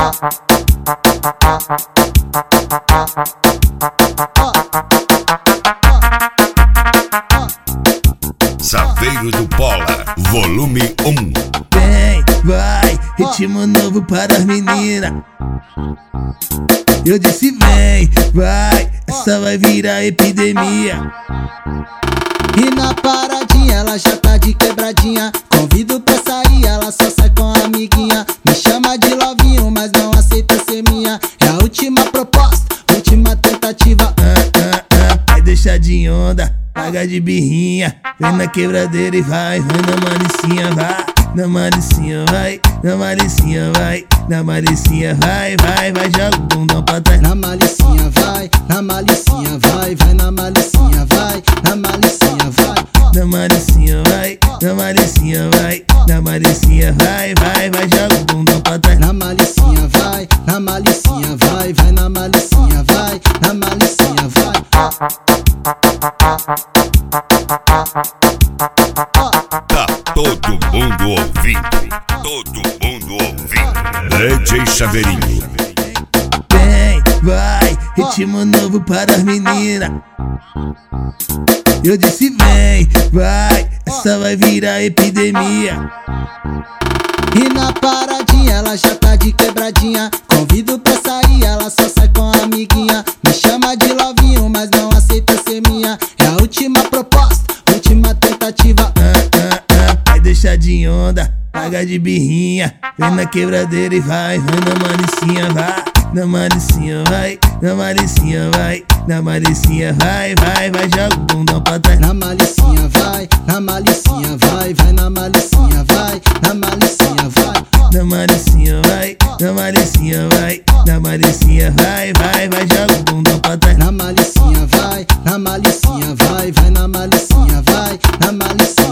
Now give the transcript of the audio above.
Saveiro do Bola, volume 1. Vem, vai, ritmo novo para as meninas. Eu disse vem, vai, essa vai virar epidemia. E na paradinha ela já tá de quebradinha. Convido pra sair, ela só sai com a amiguinha. Me chama de lovinho, mas não aceita ser minha. É a última proposta, última tentativa. Vai deixar de onda, paga de birrinha. Vem na quebradeira e vai na malicinha, vai. Na malicinha, vai, na malicinha, vai. Na malicinha, vai, joga o bundão pra trás. Na malicinha, vai, na malicinha, vai na malicinha, vai, na malicinha, vai. Na malicinha, vai, na malicinha, vai. Na malicinha, vai, joga o bundão pra trás. Na malicinha, vai, na malicinha, vai na malicinha, vai, na malicinha, vai. Tá todo mundo ouvindo, todo mundo ouvindo. DJ Saveirinho. Vem, vai, ritmo novo para as meninas. Eu disse vem, vai, essa vai virar epidemia. E na paradinha ela já tá de quebradinha. Convido pra sair, ela só sai com a amiguinha. Me chama de lovinho, mas não aceita ser minha. É a última proposta, última tentativa. Vai deixar de onda, paga de birrinha. Vem na quebradeira e vai na malicinha, vai. Na malicinha, vai, na malicinha, vai. Na malicinha, vai, joga o bundão pra trás. Na malicinha, vai, na malicinha, vai na malicinha, vai, na malicinha, vai. Na malicinha, vai, na malicinha, vai. Na malicinha, vai, joga o bundão pra trás. Na malicinha, vai, na malicinha, vai na malicinha, vai, na malicinha.